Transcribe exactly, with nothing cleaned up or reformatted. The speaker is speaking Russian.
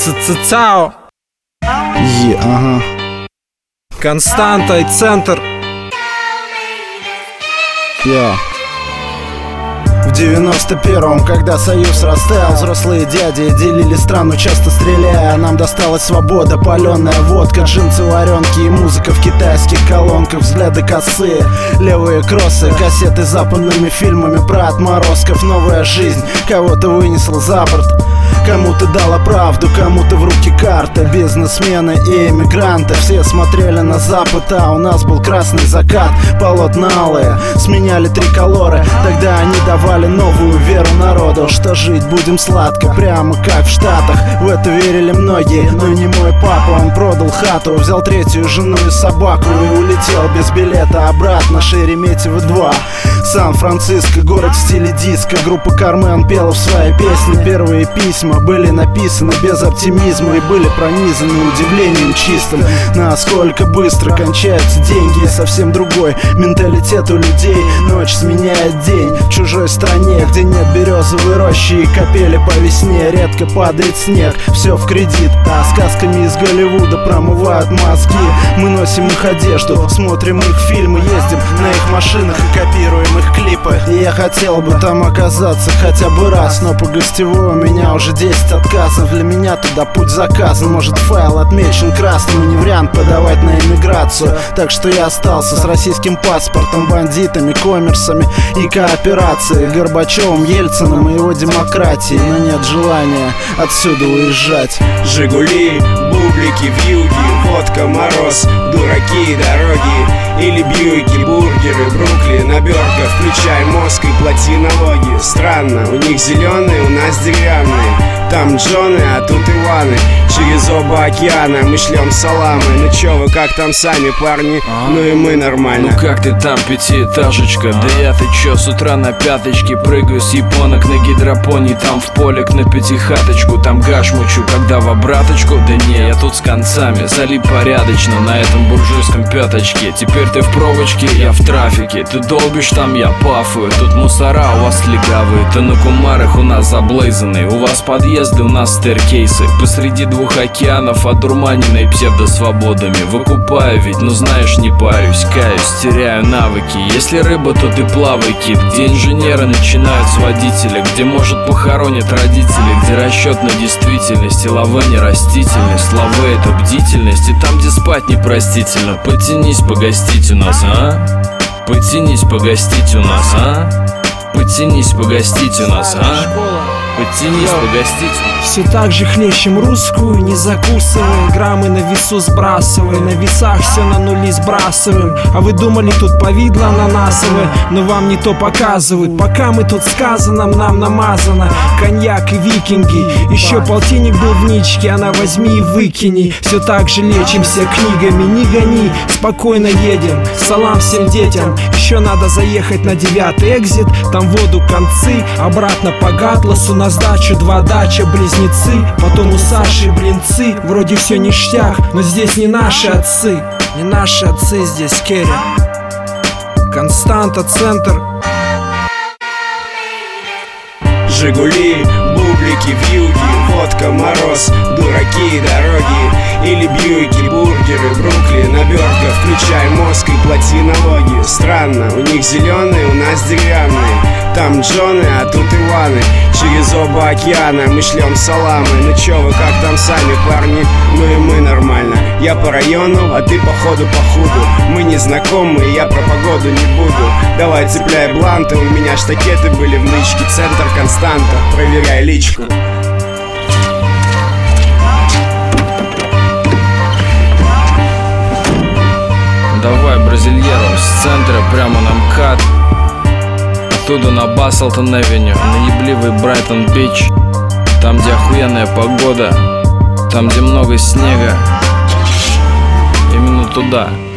Ц-ц-цао. Е, ага. Константа и центр. Я. В девяносто первом, когда союз растаял, взрослые дяди делили страну, часто стреляя. Нам досталась свобода, паленая водка, джинсы, варенки и музыка в китайских колонках. Взгляды косые, левые кроссы, кассеты с западными фильмами про отморозков. Новая жизнь кого-то вынесла за борт, кому-то дала правду, кому-то в руки карта. Бизнесмены и эмигранты все смотрели на запад, а у нас был красный закат. Полотна алые сменяли триколоры, тогда они давали новую веру народу, что жить будем сладко, прямо как в Штатах. В это верили многие, но не мой папа. Он продал хату, взял третью жену и собаку и улетел без билета обратно. Шереметьево два, Сан-Франциско, город в стиле диско. Группа Кармен пела в своей песне. Первые письма были написаны без оптимизма и были пронизаны удивлением чистым. Насколько быстро кончаются деньги, и совсем другой менталитет у людей. Ночь сменяет день в чужой стране, где нет березовой рощи и капели по весне. Редко падает снег, все в кредит, а сказками из Голливуда промывают мозги. Мы носим их одежду, смотрим их фильмы, ездим на их машинах и копируем их клипы. И я хотел бы там оказаться хотя бы раз, но по гостевой у меня уже десять отказов. Для меня туда путь заказан, может файл отмечен красным, и не вариант подавать на эмиграцию. Так что я остался с российским паспортом, бандитами, коммерсами и кооперацией, Горбачевым, Ельциным и его демократией. Но нет желания отсюда уезжать. Жигули, бублики, вьюги, водка, мороз, дураки, дороги или бьюики, бургеры, Бруклин, обертка. Включай мозг и плати налоги. Странно, у них зеленые, у нас деревянные. Там Джоны, а тут Иваны. Через оба океана мы шлем саламы. Ну чё вы, как там сами, парни? А? Ну и мы нормально. Ну как ты там, пятиэтажечка? А? Да я, ты чё, с утра на пяточке прыгаю с японок на гидропонии. Там в полик на пятихаточку, там гаш мучу, когда в обраточку. Да не, я тут с концами, залип порядочно на этом буржуйском пяточке. Теперь ты в пробочке, я в трафике. Ты долбишь там, я пафую. Тут мусора, у вас легавые. Ты на кумарах, у нас заблейзанные. У вас подъезды, у нас стэркейсы. Посреди двух океанов, одурманенной псевдосвободами. Выкупаю ведь, ну знаешь, не парюсь, каюсь, теряю навыки. Если рыба, то ты плавай, кит. Где инженеры начинают с водителя, где, может, похоронят родители, где расчет на действительность и лаве не растительность. Лаве — это бдительность, и там, где спать непростительно. Потянись погостить у нас, а? Потянись погостить у нас, а? Потянись погостить у нас, а? Потянись погостить. Все так же хлещем русскую, не закусывая, граммы на весу сбрасывая, на весах все на нули сбрасываем. А вы думали, тут повидло ананасовое, но вам не то показывают. Пока мы тут сказано, нам намазано коньяк и викинги. Еще полтинник был в ничке, она возьми и выкини. Все так же лечимся книгами, не гони, спокойно едем. Салам всем детям. Еще надо заехать на девятый экзит, там воду концы, обратно по Гатласу на сдачу два дача, близнецы. Потом у Саши блинцы, вроде все ништяк, но здесь не наши отцы. Не наши отцы здесь, Керри. Константа, центр. Жигули, бублики, вьюги, водка, мороз, дураки, дороги или бьюики, бургеры, Бруклин, обертка. Включай мозг и плати налоги. Странно, у них зеленые, у нас деревянные. Там Джоны, а тут Иваны. Через оба океана мы шлем саламы. Ну чё вы, как там сами, парни? Ну и мы нормально. Я по району, а ты походу по худу. Мы не знакомы, я про погоду не буду. Давай цепляй бланты, у меня штакеты были в нычке. Центр Константа, проверяй личку. Давай бразильеру с центра прямо на МКАД. Оттуда на Баслтон-Авеню, на ебливый Брайтон-Бич. Там, где охуенная погода, там, где много снега. Именно туда.